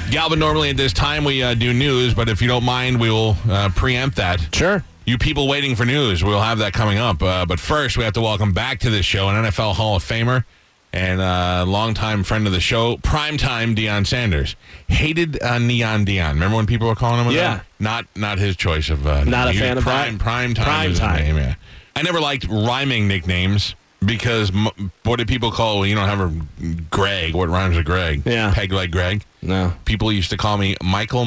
Galvin, normally at this time we do news, but if you don't mind, we will preempt that. Sure. You people waiting for news, we'll have that coming up. But first, we have to welcome back to the show an NFL Hall of Famer and longtime friend of the show, primetime Deion Sanders. Hated Neon Deion. Remember when people were calling him that? Not his choice of not a fan of that? Primetime is his name, yeah. I never liked rhyming nicknames because what did people call, you don't have a Greg, what rhymes with Greg? Yeah. Peg leg Greg? No. People used to call me Michael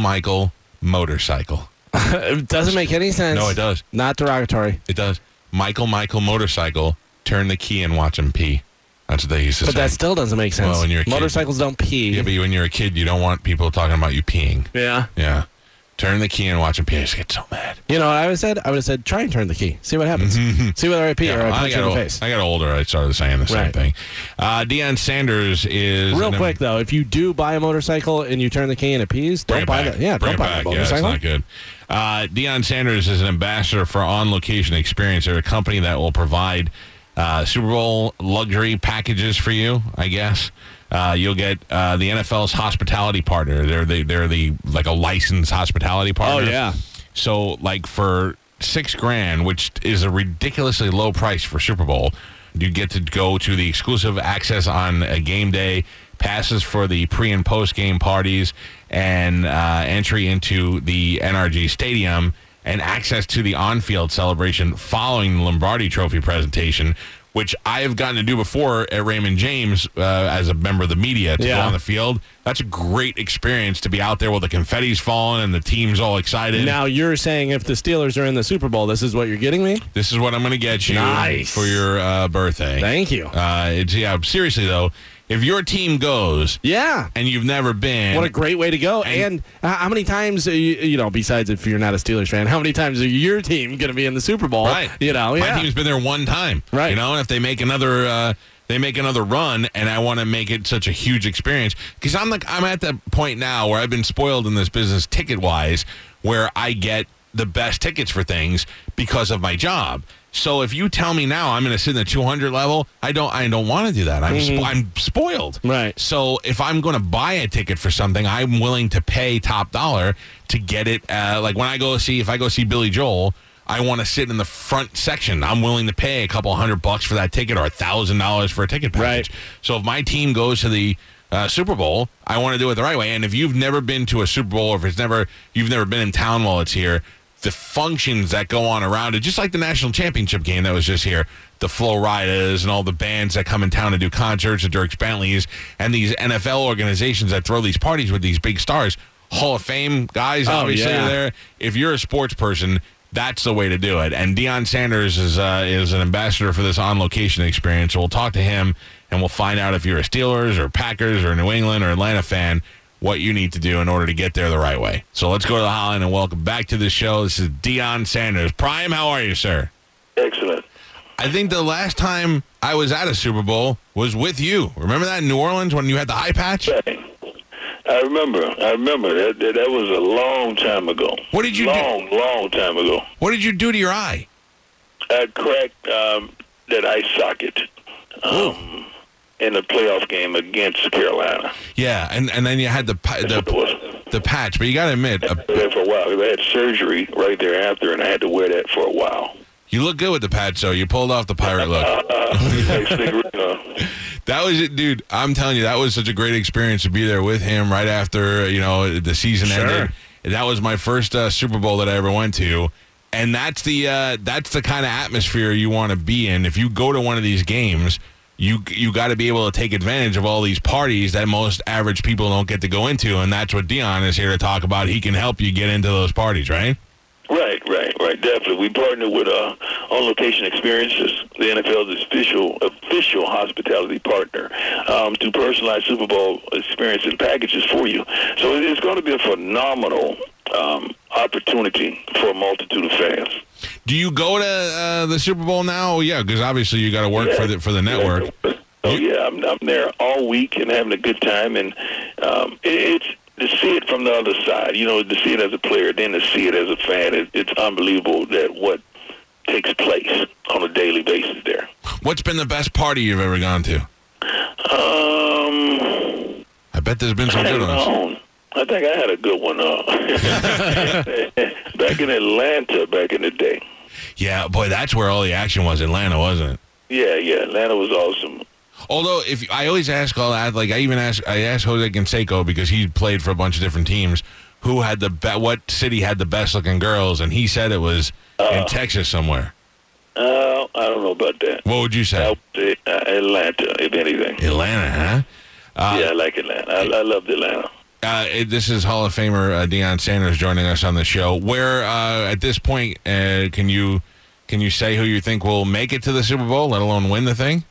Motorcycle. It doesn't make any sense. No, it does. Not derogatory. It does. Michael Motorcycle, turn the key and watch him pee. That's what they used to say. But that still doesn't make sense. Well, when you're a kid, motorcycles don't pee. Yeah, but when you're a kid, you don't want people talking about you peeing. Yeah. Yeah. Turn the key and watch him pee. I just get so mad. You know what I would have said? I would have said, try and turn the key. See what happens. See whether I pee or I punch you in the face. I got older. I started saying the same thing. Deion Sanders is... Real quick, though, if you do buy a motorcycle and you turn the key and it pees, don't buy that. Yeah, don't buy that motorcycle. Yeah, it's not good. Deion Sanders is an ambassador for On Location Experience. They're a company that will provide Super Bowl luxury packages for you, I guess. You'll get the NFL's hospitality partner. They're the like a licensed hospitality partner. Oh yeah. So like for $6,000, which is a ridiculously low price for Super Bowl, you get to go to the exclusive access on a game day, passes for the pre and post game parties, and entry into the NRG Stadium, and access to the on-field celebration following the Lombardi Trophy presentation, which I have gotten to do before at Raymond James as a member of the media to go on the field. That's a great experience to be out there while the confetti's falling and the team's all excited. Now, you're saying if the Steelers are in the Super Bowl, this is what you're getting me? This is what I'm going to get you for your birthday. Thank you. Seriously, though, if your team goes and you've never been... What a great way to go. And how many times, besides if you're not a Steelers fan, how many times are your team going to be in the Super Bowl? Right. My team's been there one time. Right. And if they make another... They make another run, and I want to make it such a huge experience because I'm at that point now where I've been spoiled in this business ticket-wise, where I get the best tickets for things because of my job. So if you tell me now I'm going to sit in the 200 level, I don't want to do that. I'm spoiled. Right. So if I'm going to buy a ticket for something, I'm willing to pay top dollar to get it. Like when if I go see Billy Joel, I want to sit in the front section. I'm willing to pay a couple $100 for that ticket or $1,000 for a ticket package. Right. So if my team goes to the Super Bowl, I want to do it the right way. And if you've never been to a Super Bowl, or if you've never been in town while it's here, the functions that go on around it, just like the national championship game that was just here, the Flo Ridas and all the bands that come in town to do concerts, the Dierks Bentleys, and these NFL organizations that throw these parties with these big stars, Hall of Fame guys obviously are there. If you're a sports person, that's the way to do it. And Deion Sanders is an ambassador for this on-location experience. So we'll talk to him, and we'll find out if you're a Steelers or Packers or New England or Atlanta fan, what you need to do in order to get there the right way. So let's go to the hotline and welcome back to the show. This is Deion Sanders. Prime, how are you, sir? Excellent. I think the last time I was at a Super Bowl was with you. Remember that in New Orleans when you had the eye patch? Right. I remember. That was a long time ago. What did you do? Long time ago. What did you do to your eye? I cracked that eye socket in the playoff game against Carolina. Yeah, and then you had the patch, but you got to admit... I had that for a while because I had surgery right thereafter, and I had to wear that for a while. You look good with the patch, though. You pulled off the pirate look. That was it, dude. I'm telling you, that was such a great experience to be there with him right after, the season ended. That was my first Super Bowl that I ever went to. And that's the kind of atmosphere you want to be in. If you go to one of these games, you got to be able to take advantage of all these parties that most average people don't get to go into. And that's what Deion is here to talk about. He can help you get into those parties, right? Right. Definitely. We partnered with On Location Experiences, the NFL's official hospitality partner, to personalize Super Bowl experience and packages for you. So it's going to be a phenomenal opportunity for a multitude of fans. Do you go to the Super Bowl now? Yeah, because obviously you got to work for the network. I'm there all week and having a good time, and it's to see it from the other side, to see it as a player, then to see it as a fan, it's unbelievable that what takes place on a daily basis there. What's been the best party you've ever gone to? I bet there's been some good ones. I I think I had a good one back in Atlanta back in the day. Yeah, boy, that's where all the action was. Atlanta, wasn't it? Yeah, Atlanta was awesome. Although, if I always ask all that, like I asked Jose Canseco because he played for a bunch of different teams, who had what city had the best looking girls, and he said it was in Texas somewhere. I don't know about that. What would you say? I would say Atlanta, if anything. Atlanta, huh? Yeah, I like Atlanta. I loved Atlanta. This is Hall of Famer Deion Sanders joining us on the show. Where at this point can you say who you think will make it to the Super Bowl, let alone win the thing?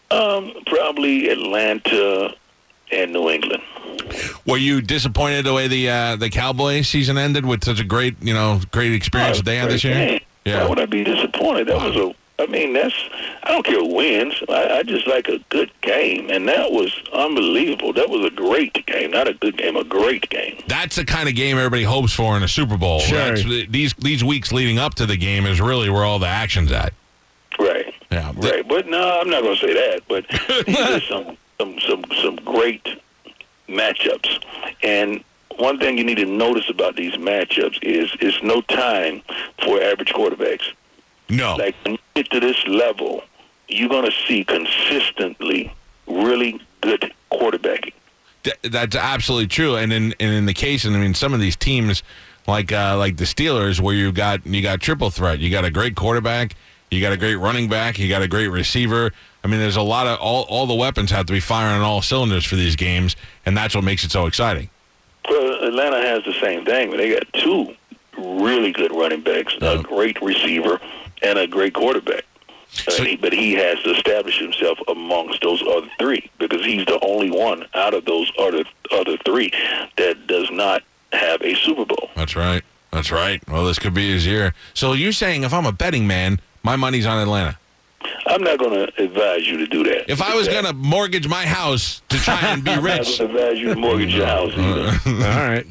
Probably Atlanta and New England. Were you disappointed the way the Cowboys season ended with such a great experience that they had this year? Game. Yeah. Why would I be disappointed? That was I don't care who wins. I just like a good game, and that was unbelievable. That was a great game, not a good game, a great game. That's the kind of game everybody hopes for in a Super Bowl. Sure. These weeks leading up to the game is really where all the action's at. Right. Yeah. Right. But no, I'm not going to say that. But these are some great matchups, and one thing you need to notice about these matchups is it's no time for average quarterbacks. No. Like, when you get to this level, you're going to see consistently really good quarterbacking. That's absolutely true. And in the case, and I mean, some of these teams, like the Steelers, where you got triple threat. You got a great quarterback, you got a great running back, you got a great receiver. I mean, there's a lot of all the weapons have to be firing on all cylinders for these games, and that's what makes it so exciting. Well, Atlanta has the same thing. They got two really good running backs, a great receiver, and a great quarterback. But he has to establish himself amongst those other three because he's the only one out of those other three that does not have a Super Bowl. That's right. Well, this could be his year. So you're saying if I'm a betting man, my money's on Atlanta? I'm not going to advise you to do that. If I was going to mortgage my house to try and be rich. I'm not going to advise you to mortgage your house either. All right.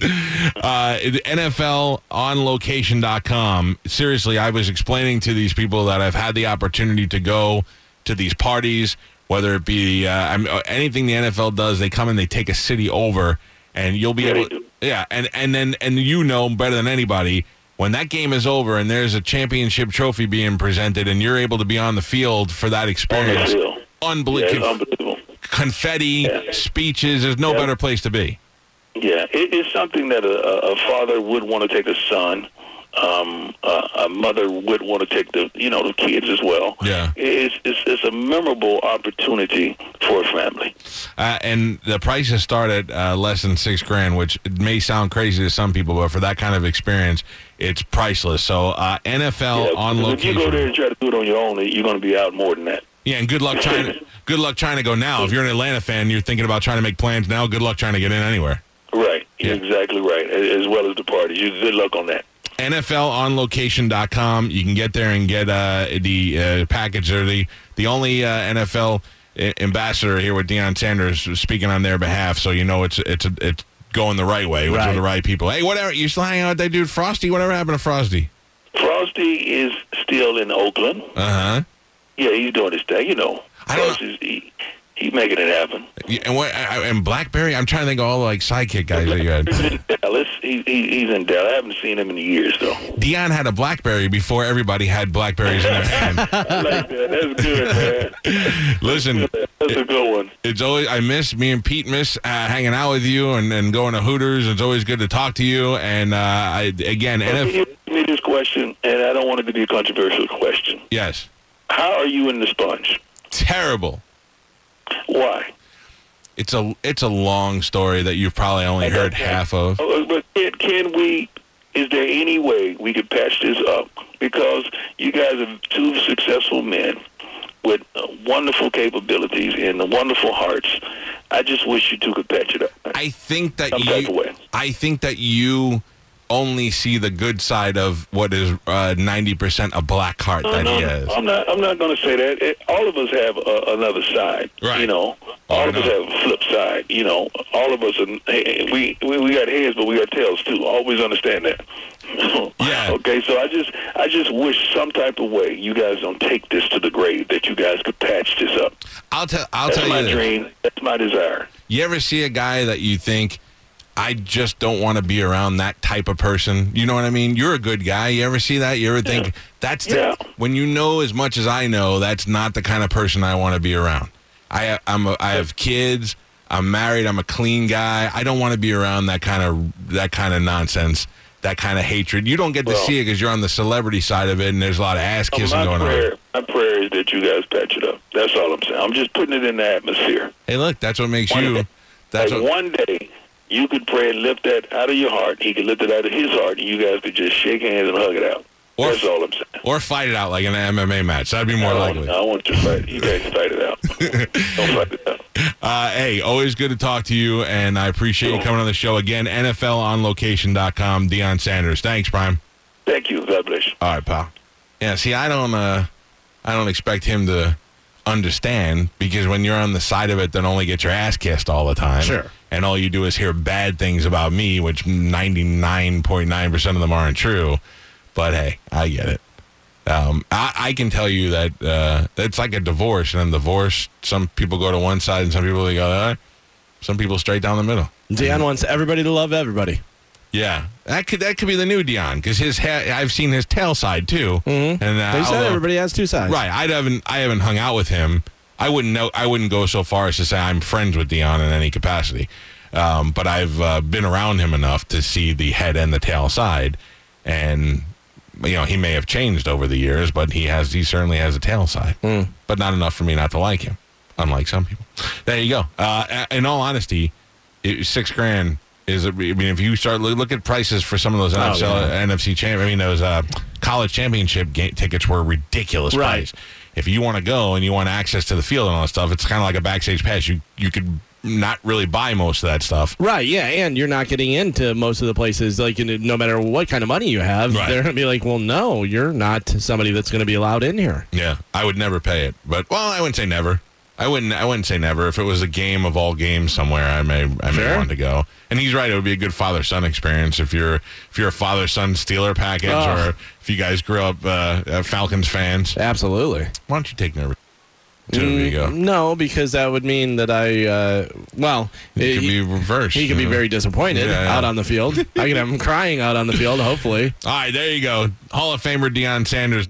NFLonlocation.com. Seriously, I was explaining to these people that I've had the opportunity to go to these parties, whether it be anything the NFL does, they come and they take a city over, and you'll be able to. Yeah, and you know better than anybody, when that game is over and there's a championship trophy being presented and you're able to be on the field for that experience, unbelievable. Confetti, speeches, there's no better place to be. Yeah, it's something that a father would want to take a son. A mother would want to take the kids as well. Yeah, it's a memorable opportunity for a family. And the prices start at less than $6,000, which may sound crazy to some people, but for that kind of experience, it's priceless. So NFL on location. If you go there and try to do it on your own, you're going to be out more than that. Yeah, and good luck trying to go now. If you're an Atlanta fan, you're thinking about trying to make plans now. Good luck trying to get in anywhere. Right, yeah. Exactly right. As well as the parties. Good luck on that. NFLonlocation.com. You can get there and get the package. They're the only NFL ambassador here with Deion Sanders speaking on their behalf. So you know it's going the right way with the right people. Hey, whatever. You still hanging out with that dude Frosty? Whatever happened to Frosty? Frosty is still in Oakland. Uh-huh. Yeah, he's doing his thing. I don't know. He's making it happen. And Blackberry, I'm trying to think of all the sidekick guys that you had. He's in Dallas. He's in Dallas. I haven't seen him in years, though. Deion had a Blackberry before everybody had Blackberries in their hand. I like that. That's good, man. Listen, that's a good one. It's always me and Pete miss hanging out with you and going to Hooters. It's always good to talk to you. And Give me this question, and I don't want it to be a controversial question. Yes. How are you in the sponge? Terrible. Why? It's a long story that you've probably only heard half of. But can we? Is there any way we could patch this up? Because you guys are two successful men with wonderful capabilities and wonderful hearts. I just wish you two could patch it up. I think that you only see the good side of what is 90% a black heart that he has. I'm not going to say that. All of us have another side. Right. All of us have a flip side. All of us we got heads, but we got tails too. Always understand that. Yeah. Okay. So I just wish some type of way you guys don't take this to the grave, that you guys could patch this up. I'll tell you. That's my dream. That's my desire. You ever see a guy that you think, I just don't want to be around that type of person. You know what I mean? You're a good guy. You ever see that? You ever think when you know as much as I know, that's not the kind of person I want to be around. I have kids. I'm married. I'm a clean guy. I don't want to be around that kind of nonsense, that kind of hatred. You don't get to see it because you're on the celebrity side of it, and there's a lot of ass kissing going on. My prayer is that you guys patch it up. That's all I'm saying. I'm just putting it in the atmosphere. Hey, look, that's what makes you. One day you could pray and lift that out of your heart. He could lift it out of his heart, and you guys could just shake hands and hug it out. That's all I'm saying. Or fight it out like an MMA match. That'd be more likely. I want you to fight it. You guys fight it out. Don't fight it out. Hey, always good to talk to you, and I appreciate you coming on the show again. NFLOnLocation.com, Deion Sanders. Thanks, Prime. Thank you. God bless you. All right, pal. Yeah, see, I don't expect him to understand, because when you're on the side of it, then only get your ass kissed all the time. Sure. And all you do is hear bad things about me, which 99.9% of them aren't true. But hey, I get it. I can tell you that it's like a divorce, and in divorce, some people go to one side and some people go the other. Some people straight down the middle. Deion wants everybody to love everybody. Yeah, that could be the new Deion, because I've seen his tail side too. Mm-hmm. And they said everybody has two sides. Right. I haven't hung out with him. I wouldn't go so far as to say I'm friends with Deion in any capacity. But I've been around him enough to see the head and the tail side, and he may have changed over the years, but he certainly has a tail side. But not enough for me not to like him, unlike some people. There you go. In all honesty, $6,000 is. If you start look at prices for some of those NFC those college championship tickets were ridiculous price. If you want to go and you want access to the field and all that stuff, it's kind of like a backstage pass. You could not really buy most of that stuff. Right, yeah, and you're not getting into most of the places, like, no matter what kind of money you have, they're going to be like, well, no, you're not somebody that's going to be allowed in here. Yeah, I would never pay it. But, well, I wouldn't say never. I wouldn't say never. If it was a game of all games somewhere, I may want to go. And he's right, it would be a good father-son experience if you're a father-son Steeler package, or if you guys grew up Falcons fans. Absolutely. Why don't you take Never? Go. No, because that would mean that it could be reversed. He could be very disappointed out on the field. I could have him crying out on the field, hopefully. All right, there you go. Hall of Famer Deion Sanders.